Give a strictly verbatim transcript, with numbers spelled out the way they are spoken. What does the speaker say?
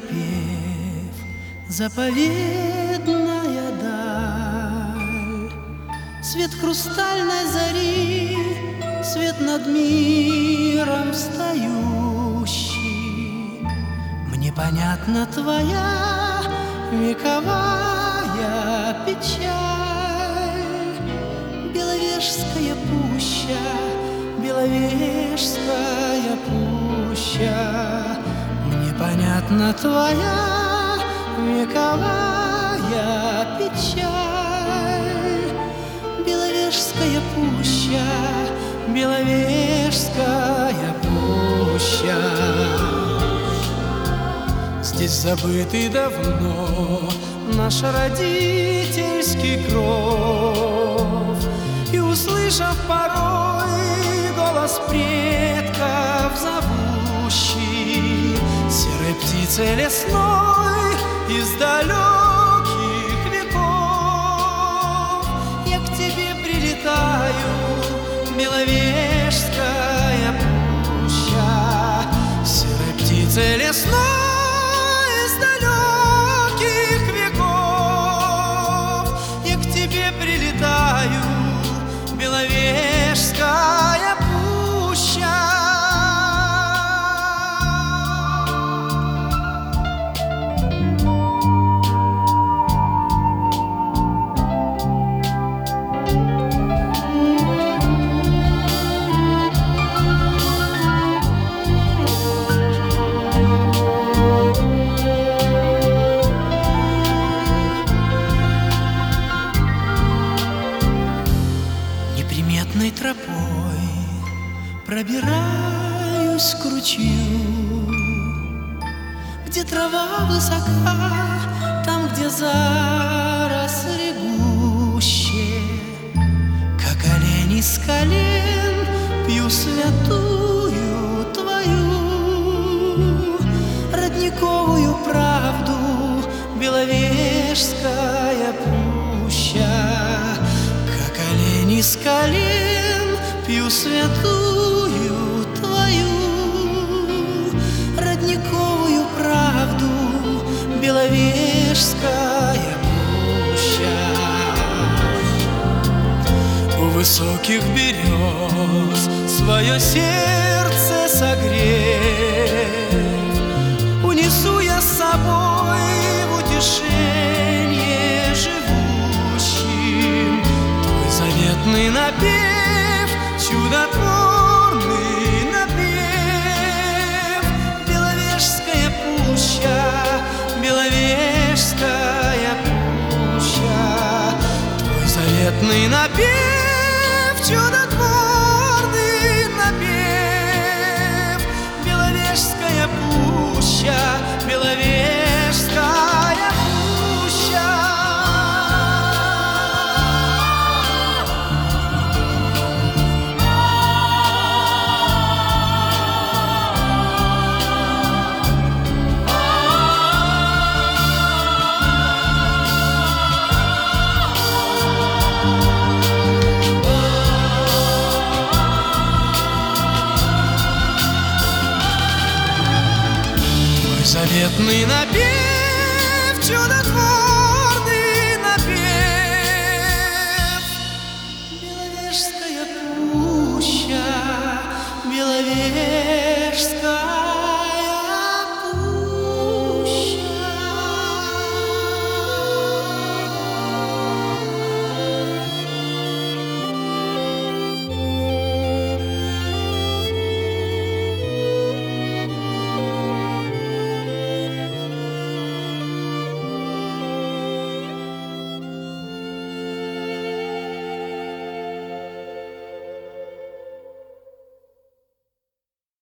напев, заповедная даль, свет хрустальной зари, свет над миром встающий. Мне понятна твоя вековая печаль, Беловежская пуща, Беловежская пуща. Мне понятна твоя вековая печаль, Беловежская пуща, Беловежская пуща. Здесь забытый давно наш родительский кров, и, услышав порой голос предков зовущий, серой птицей лесной из далеких веков, я к тебе прилетаю, Беловежская пуща, серой птицей лесной из далеких веков, я к тебе прилетаю, Беловежская пуща. Неприметной тропой пробираюсь к ручью, где трава высока, там, где заросли гуще. Как олень из колен пью святую твою родниковую правду, Беловежская пуща. Как олень из колен пью святую твою родниковую правду, Беловежская пуща. У высоких берез свое сердце согрев, унесу я с собой в утешение живущим твой заветный напев, чудотворный напев. Беловежская пуща, Беловежская пуща, твой заветный напев, чудотворный напев. Беловежская пуща, Беловежская пуща. Заветный напев, чудотворный напев. Беловежская пуща, Беловежская